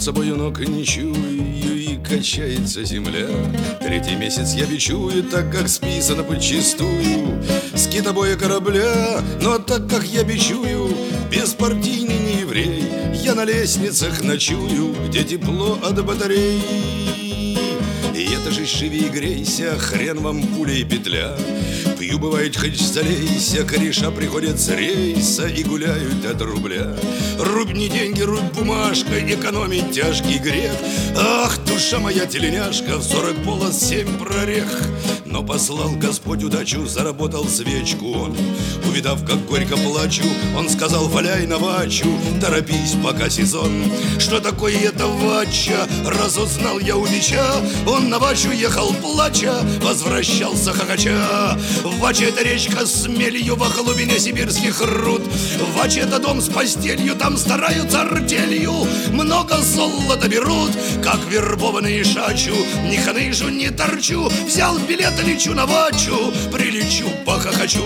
Под собою ног не чую, и качается земля. Третий месяц я бичую, так как списано подчистую с китобоя корабля. Но так как я бичую, беспартийный не еврей, я на лестницах ночую, где тепло от батарей. И это же живи и грейся, хрен вам пуля и петля. Пью, бывает, хоть залейся, кореша приходят с рейса и гуляют от рубля. Рубь не деньги, рубь бумажка, экономить тяжкий грех. Ах, душа моя теленяшка, в 40 полос 7 прорех. Но послал Господь удачу, заработал свечку он. Увидав, как горько плачу, он сказал: валяй на вачу, торопись, пока сезон. Что такое это вача? Разузнал я у бича. Он на вачу ехал плача, возвращался хохоча. Вача — это речка с мелью во глубине сибирских руд. Вача — это дом с постелью, там стараются артелью. Много золота берут, как вербованные шачу. Ни ханыжу, ни торчу, взял билет, лечу на вачу, прилечу, похохочу.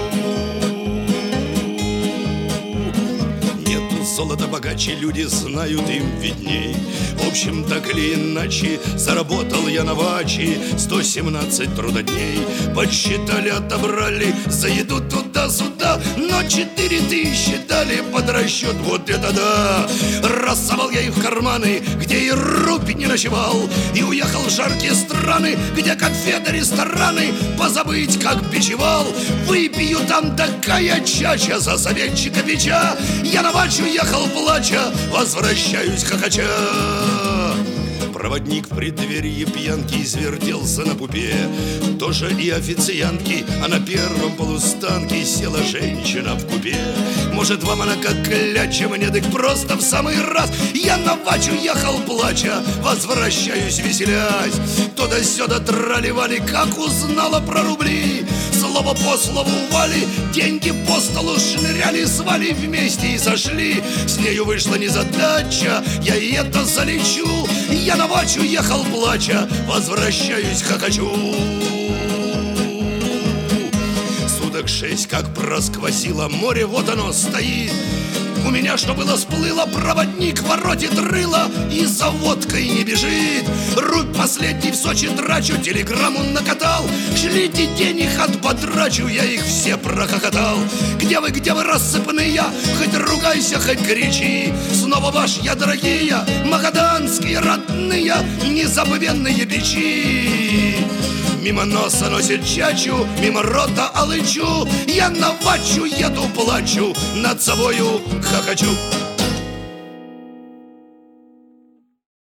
Золото богаче, люди знают, им видней. В общем, так или иначе, заработал я на ваче 117 трудодней. Подсчитали, отобрали за еду туда-сюда, но 4000 дали под расчет, вот это да. Рассовал я их в карманы, где и рубь не ночевал, и уехал в жаркие страны, где конфеты, рестораны, позабыть, как бичевал. Выпью там такая чача за советчика бича. Я на вачу ехал плача, возвращаюсь хохоча. Проводник в преддверии пьянки извертелся на пупе. Тоже и официантки, а на первом полустанке села женщина в купе. Может, вам она как кляча, мне так просто в самый раз. Я на вачу ехал плача, возвращаюсь веселясь. Туда-сюда трали-вали, как узнала про рубли. Слово по слову вали, деньги по столу шныряли, звали вместе и сошли. С нею вышла незадача, я и это залечу. Я на вачу ехал плача, возвращаюсь хохочу. Суток 6 как просквозило море, вот оно стоит. У меня, что было, сплыло, проводник воротит рыло и за водкой не бежит. Рубь последний в Сочи трачу, телеграмму накатал. Шлите денег, отпотрачу, я их все прохохотал. Где вы, рассыпанные? Хоть ругайся, хоть кричи. Снова ваш я, дорогие, магаданские родные, незабвенные бичи. Мимо носа носит чачу, мимо рота алычу. Я на вачу еду, плачу, над собою хохочу.